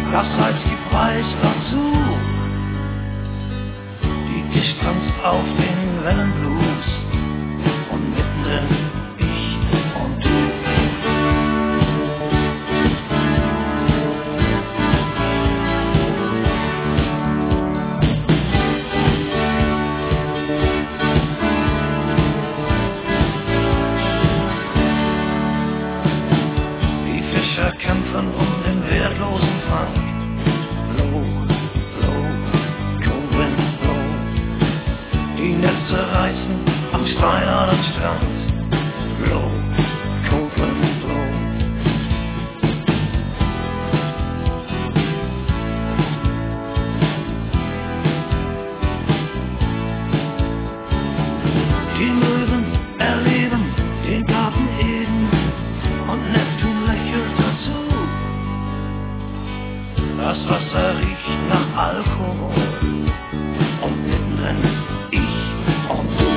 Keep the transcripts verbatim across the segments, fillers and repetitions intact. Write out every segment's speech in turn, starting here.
das Salz gibt Preis dazu. Die Distanz auf den Wellenblues und mittendrin ich und du. Die Fischer kämpfen um den wertlosen Fang. Low, low, cold wind, low. Die Netze reißen am steinernen Strand. Low, cold wind, low. Die Möwen erleben den Garten Eden und Neptun lächelt dazu. Das Wasser riecht nach Alkohol und mittendrin ich und du.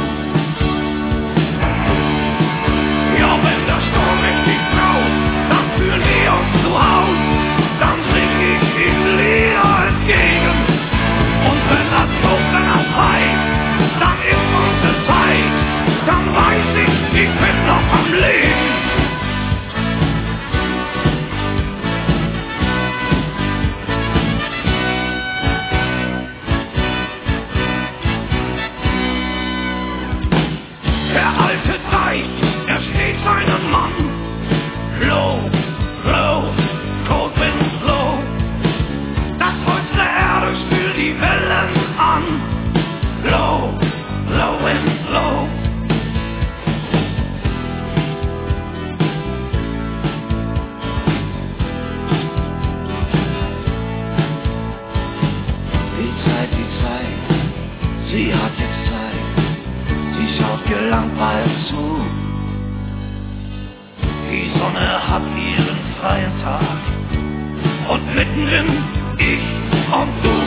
Ja, wenn der Sturm richtig braust, dann fühlen wir uns zu Haus. Dann sing ich ihm Lieder entgegen. Und wenn das kommt, wenn das heißt, dann ist unsere Zeit. Dann weiß ich, ich bin noch am Leben. Der alte Teich, er steht seinen Mann. Low, low, cold wind, low. Das Holz der Erde spült die Wellen an. Low, low wind, low. Die Zeit, die Zeit, sie hat jetzt Zeit. Sie schaut gelangweilt zu. Die Sonne hat ihren freien Tag. Und mittendrin ich und du.